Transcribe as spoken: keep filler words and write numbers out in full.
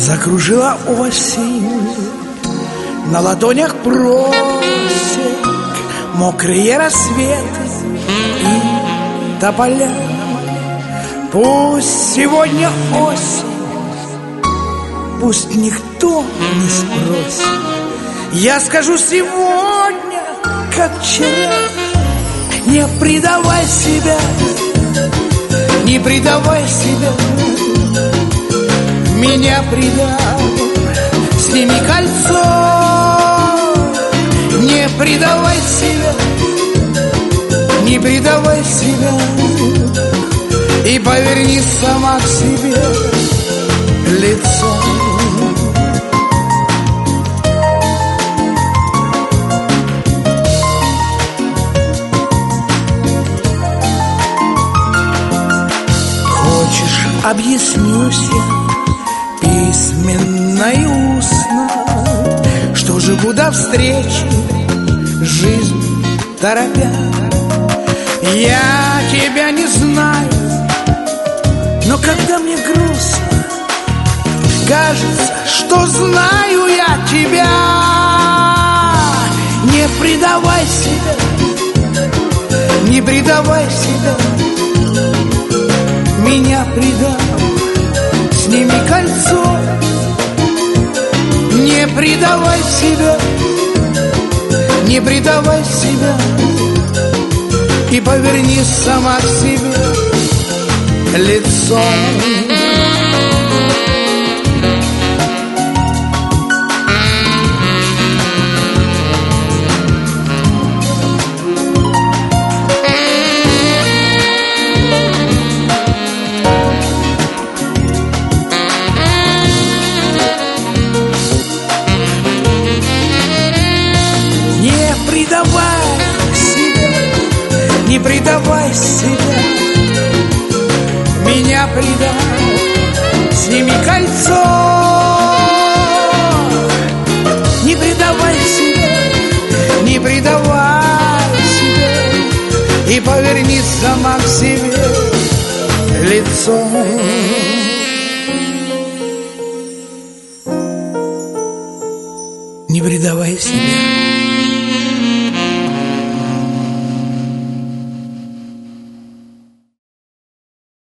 Закружила осень, на ладонях просек мокрые рассветы и тополя. Пусть сегодня осень, пусть никто не спросит, я скажу сегодня, как вчера. Не предавай себя, не предавай себя. Меня предал, сними кольцо. Не предавай себя, не предавай себя. И поверни сама к себе лицо. Хочешь, объяснюсь я письменно и устно, что живу до встречи, жизнь торопя. Я тебя не знаю, но когда мне грустно, кажется, что знаю я тебя. Не предавай себя, не предавай себя. Меня предал, сними кольцо. Не предавай себя, не предавай себя. И поверни сама к себе лицо. Не предавай себя, меня предал, сними кольцо. Не предавай себя, не предавай себя. И поверни сама к себе лицо. Не предавай себя.